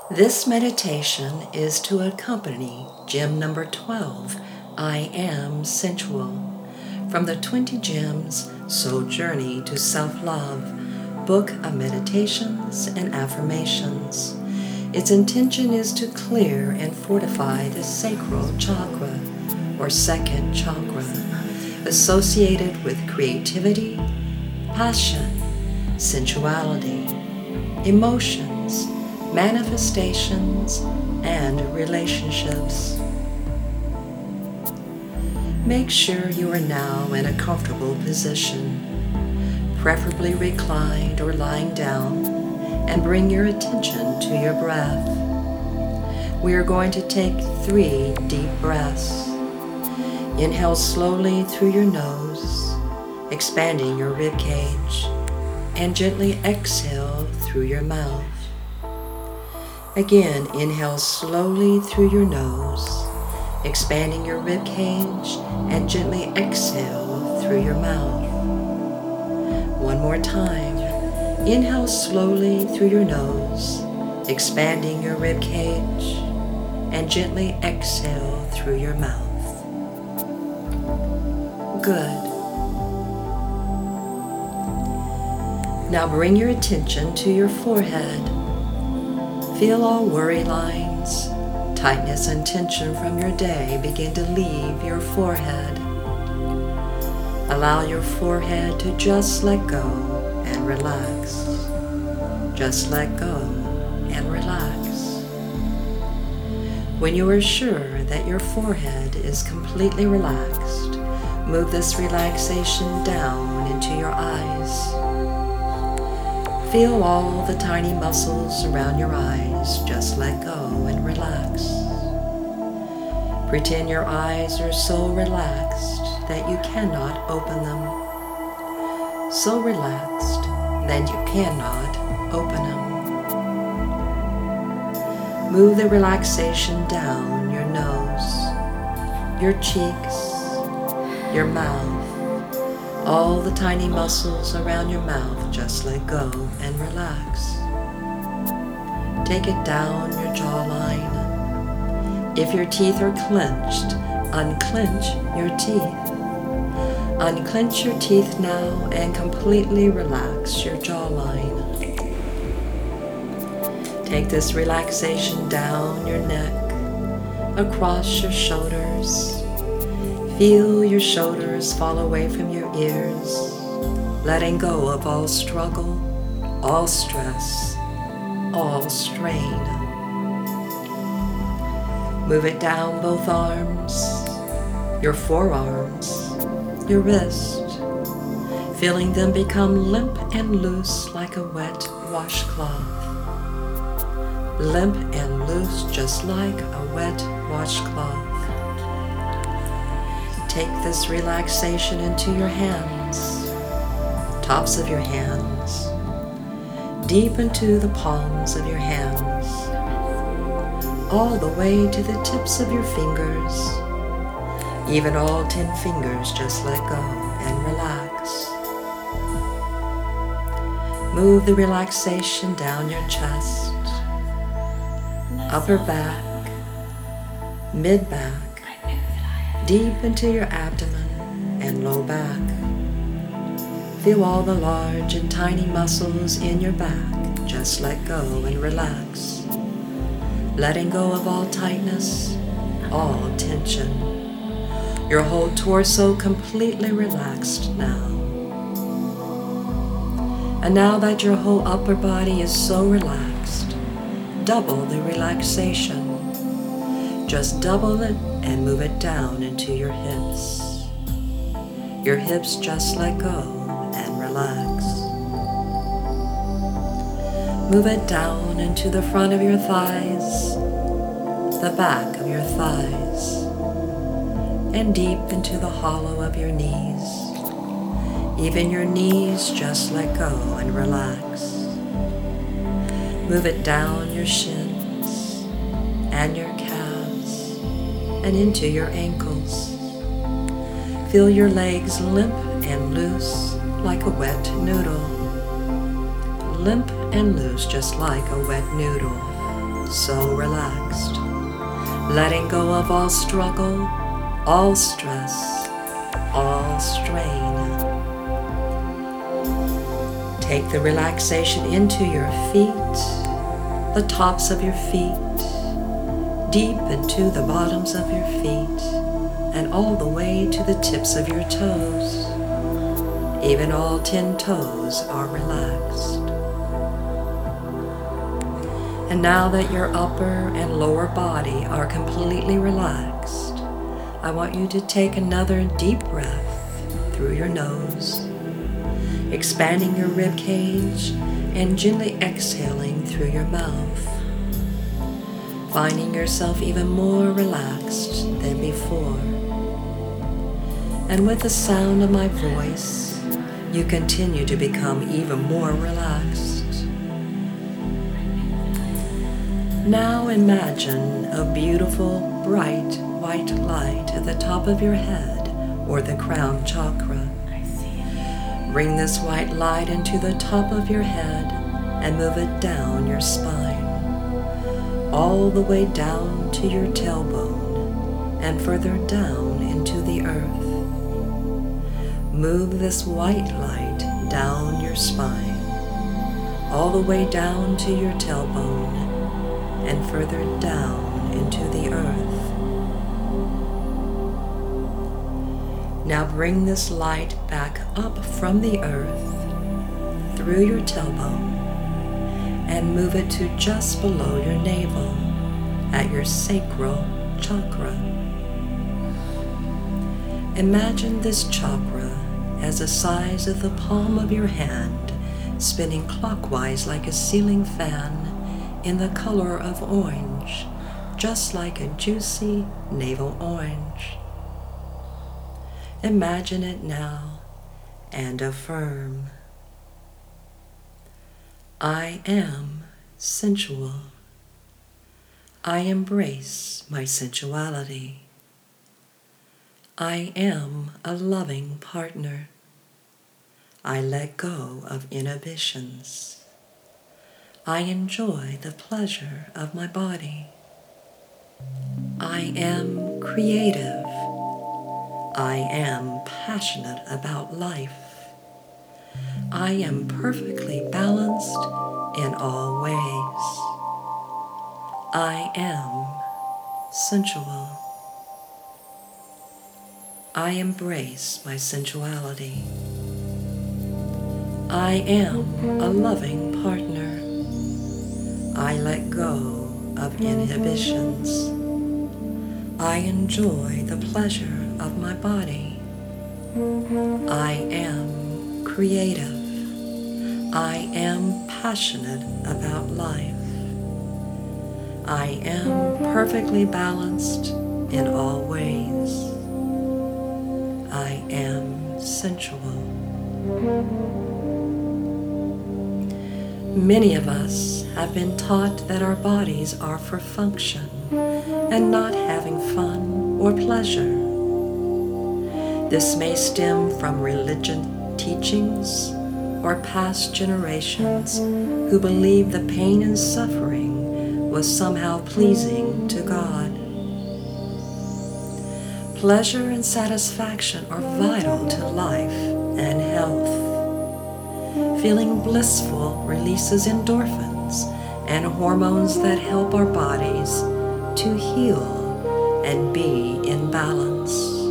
This meditation is to accompany gem number 12, I Am Sensual, from the 20 Gems Soul Journey to Self-Love Book of Meditations and Affirmations. Its intention is to clear and fortify the sacral chakra, or second chakra, associated with creativity, passion, sensuality, emotions, manifestations, and relationships. Make sure you are now in a comfortable position, preferably reclined or lying down, and bring your attention to your breath. We are going to take 3 deep breaths. Inhale slowly through your nose, expanding your rib cage, and gently exhale through your mouth. Again, inhale slowly through your nose, expanding your rib cage, and gently exhale through your mouth. One more time. Inhale slowly through your nose, expanding your rib cage, and gently exhale through your mouth. Good. Now bring your attention to your forehead. Feel all worry lines, tightness and tension from your day begin to leave your forehead. Allow your forehead to just let go and relax. Just let go and relax. When you are sure that your forehead is completely relaxed, move this relaxation down into your eyes. Feel all the tiny muscles around your eyes just let go and relax. Pretend your eyes are so relaxed that you cannot open them. So relaxed that you cannot open them. Move the relaxation down your nose, your cheeks, your mouth. All the tiny muscles around your mouth just let go and relax. Take it down your jawline. If your teeth are clenched, unclench your teeth. Unclench your teeth now and completely relax your jawline. Take this relaxation down your neck, across your shoulders. Feel your shoulders fall away from your ears, letting go of all struggle, all stress, all strain. Move it down both arms, your forearms, your wrist, feeling them become limp and loose like a wet washcloth. Limp and loose just like a wet washcloth. Take this relaxation into your hands, tops of your hands, deep into the palms of your hands, all the way to the tips of your fingers. Even all 10 fingers just let go and relax. Move the relaxation down your chest, upper back, mid-back, deep into your abdomen and low back. Feel all the large and tiny muscles in your back just let go and relax, letting go of all tightness, all tension. Your whole torso completely relaxed now. And now that your whole upper body is so relaxed, double the relaxation. Just double it and move it down into your hips. Your hips just let go and relax. Move it down into the front of your thighs, the back of your thighs, and deep into the hollow of your knees. Even your knees just let go and relax. Move it down your shins and your calves and into your ankles. Feel your legs limp and loose like a wet noodle. Limp and loose just like a wet noodle. so relaxed, letting go of all struggle, all stress, all strain. Take the relaxation into your feet, the tops of your feet, deep into the bottoms of your feet, and all the way to the tips of your toes. Even all 10 toes are relaxed. And now that your upper and lower body are completely relaxed, I want you to take another deep breath through your nose, expanding your rib cage and gently exhaling through your mouth, finding yourself even more relaxed than before. And with the sound of my voice, you continue to become even more relaxed. Now imagine a beautiful, bright, white light at the top of your head or the crown chakra. Bring this white light into the top of your head and move it down your spine, all the way down to your tailbone and further down into the earth. Move this white light down your spine, all the way down to your tailbone and further down into the earth. Now bring this light back up from the earth through your tailbone and move it to just below your navel at your sacral chakra. Imagine this chakra as the size of the palm of your hand, spinning clockwise like a ceiling fan in the color of orange, just like a juicy navel orange. Imagine it now and affirm, I am sensual. I embrace my sensuality. I am a loving partner. I let go of inhibitions. I enjoy the pleasure of my body. I am creative. I am passionate about life. I am perfectly balanced in all ways. I am sensual. I embrace my sensuality. I am a loving partner. I let go of inhibitions. I enjoy the pleasure of my body. I am creative. I am passionate about life. I am perfectly balanced in all ways. I am sensual. Many of us have been taught that our bodies are for function and not having fun or pleasure. This may stem from religion teachings or past generations who believed the pain and suffering was somehow pleasing to God. Pleasure and satisfaction are vital to life and health. Feeling blissful releases endorphins and hormones that help our bodies to heal and be in balance.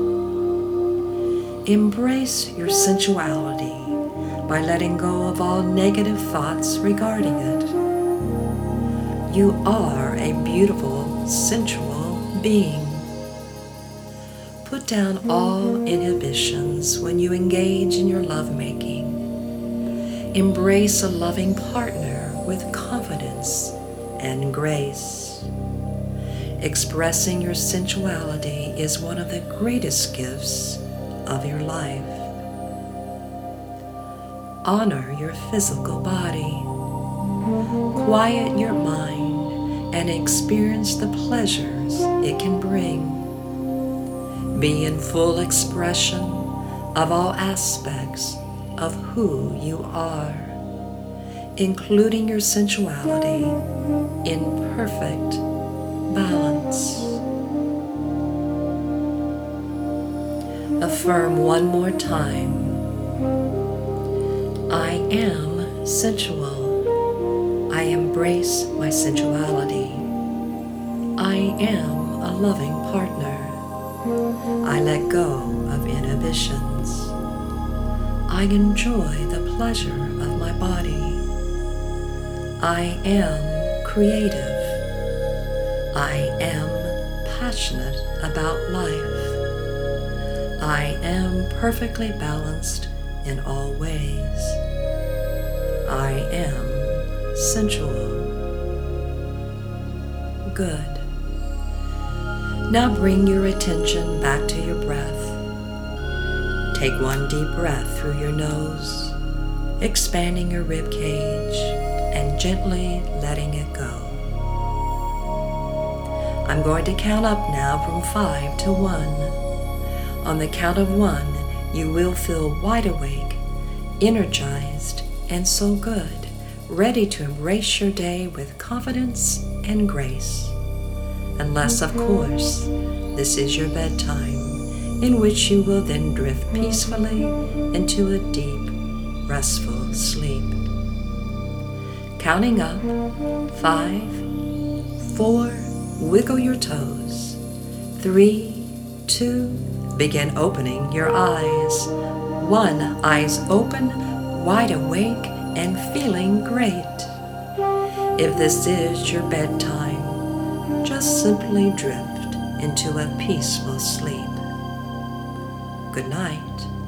Embrace your sensuality by letting go of all negative thoughts regarding it. You are a beautiful, sensual being. Put down all inhibitions when you engage in your lovemaking. Embrace a loving partner with confidence and grace. Expressing your sensuality is one of the greatest gifts of your life. Honor your physical body. Quiet your mind and experience the pleasures it can bring. Be in full expression of all aspects of who you are. including your sensuality, in perfect balance. Affirm one more time. I am sensual. I embrace my sensuality. I am a loving partner. I let go of inhibitions. I enjoy the pleasure of my body. I am creative. I am passionate about life. I am perfectly balanced in all ways. I am sensual. Good. Now bring your attention back to your breath. Take one deep breath through your nose, expanding your rib cage and gently letting it go. I'm going to count up now from 5 to 1. On the count of 1, you will feel wide awake, energized, and so good, ready to embrace your day with confidence and grace. Unless, of course, this is your bedtime, in which you will then drift peacefully into a deep, restful sleep. Counting up, 5, 4, wiggle your toes, 3, 2, begin opening your eyes. 1, eyes open, wide awake, and feeling great. If this is your bedtime, just simply drift into a peaceful sleep. Good night.